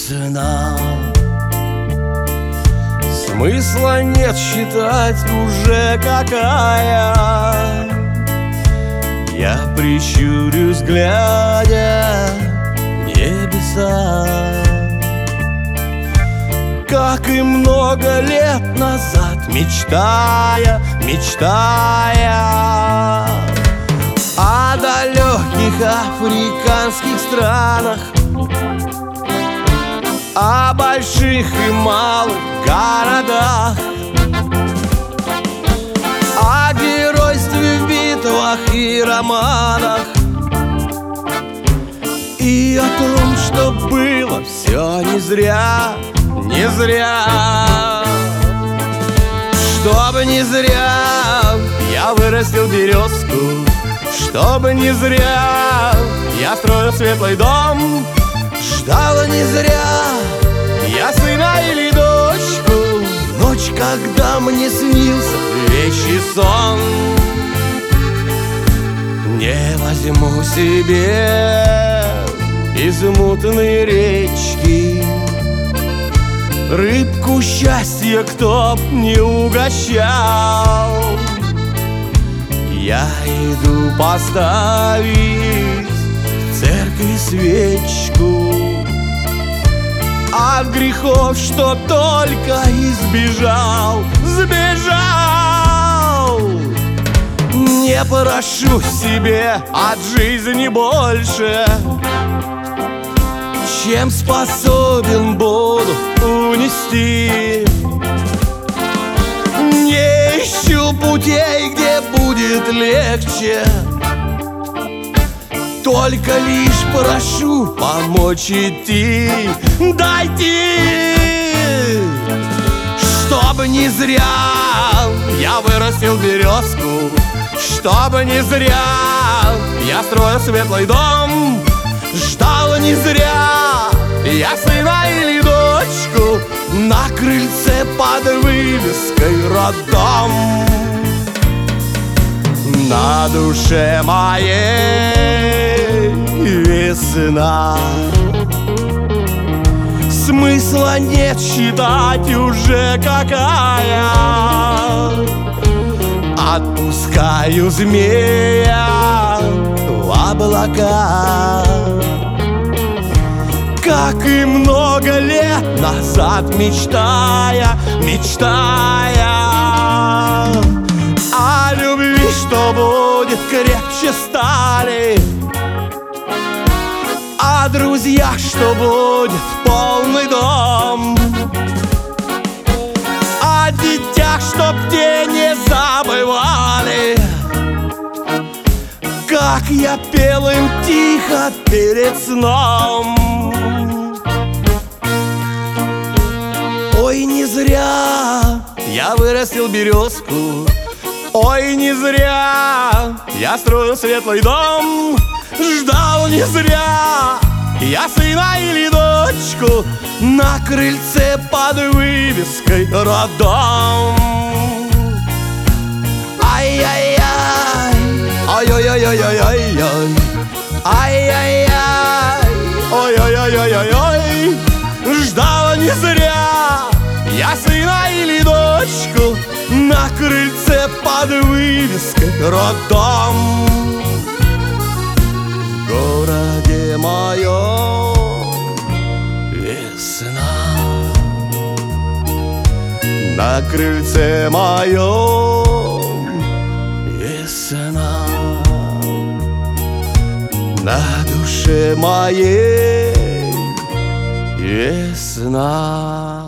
весна. Смысла нет считать уже какая. Я прищурюсь, глядя в небеса. Как и много лет назад, мечтая о далеких африканских странах, о больших и малых городах, о геройстве в битвах и романах, и о том, что было все не зря, не зря. Чтобы не зря я вырастил березку, чтобы не зря я строил светлый дом, ждала не зря я сына или дочку. Ночь, когда мне снился вещий сон, не возьму себе из мутной речки рыбку счастья, кто б не угощал. Я иду поставить в церкви свечку от грехов, что только избежал, сбежал. Не прошу себе от жизни больше, чем способен буду унести. Не ищу путей, где будет легче, только лишь прошу помочь идти, дойти. Чтобы не зря я вырастил березку, чтобы не зря я строил светлый дом, ждал не зря я сына или дочку на крыльце под вывеской «Роддом». На душе моей весна, смысла нет считать уже какая. Отпускаю змея в облака. Как и много лет назад, мечтая о любви, что будет крепче стали, о друзьях, что будет полный дом, о детях, чтоб те не забывали, как я пел им тихо перед сном. Ой, не зря я вырастил березку, ой, не зря я строил светлый дом, ждал не зря я сына или дочку на крыльце под вывеской «Роддом». Ай-яй-яй, ой-ой-ой-ой-ой-ой, ай-яй-яй, ой-ой-ой-ой-ой. Ждала не зря я сына или дочку на крыльце под вывеской «Роддом». В городе моем весна, на крыльце моем весна, на душе моей весна.